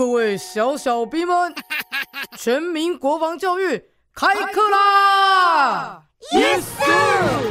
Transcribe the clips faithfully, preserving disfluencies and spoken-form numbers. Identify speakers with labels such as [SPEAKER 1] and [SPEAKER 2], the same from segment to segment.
[SPEAKER 1] 各位小小兵们，全民国防教育开课啦 ！Yes sir。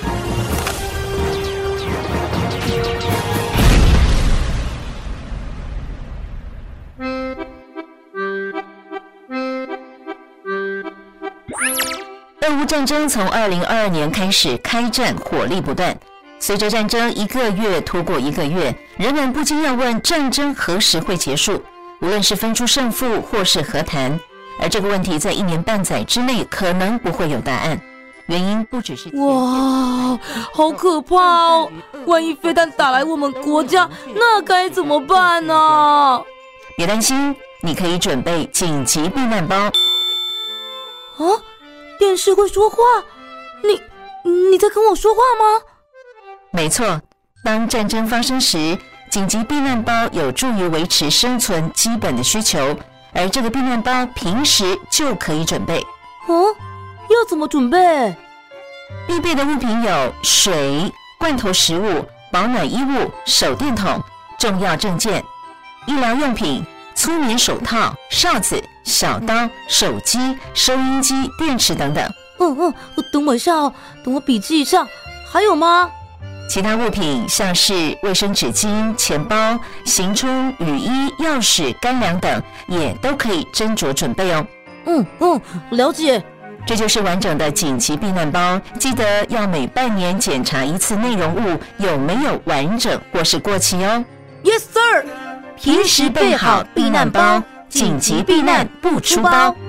[SPEAKER 2] 俄乌战争从二零二二年开始开战，火力不断。随着战争一个月拖过一个月，人们不禁要问：战争何时会结束？无论是分出胜负，或是和谈，而这个问题在一年半载之内可能不会有答案。原因不只是
[SPEAKER 3] 哇，好可怕哦！万一飞弹打来我们国家，那该怎么办呢？
[SPEAKER 2] 别担心，你可以准备紧急避难包。
[SPEAKER 3] 啊？电视会说话？你你在跟我说话吗？
[SPEAKER 2] 没错，当战争发生时，紧急避难包有助于维持生存基本的需求，而这个避难包平时就可以准备。
[SPEAKER 3] 哦，要怎么准备？
[SPEAKER 2] 必备的物品有水、罐头食物、保暖衣物、手电筒、重要证件、医疗用品、粗棉手套、哨子、小刀、手机、收音机、电池等等。
[SPEAKER 3] 嗯嗯，等我一下哦，等我笔记一下。还有吗？
[SPEAKER 2] 其他物品像是卫生纸巾、钱包、行充、雨衣、钥匙、干粮等，也都可以斟酌准备哦。
[SPEAKER 3] 嗯嗯，了解。
[SPEAKER 2] 这就是完整的紧急避难包，记得要每半年检查一次内容物有没有完整或是过期哦。
[SPEAKER 3] Yes sir，
[SPEAKER 2] 平时备好避难包，紧急避难不出包。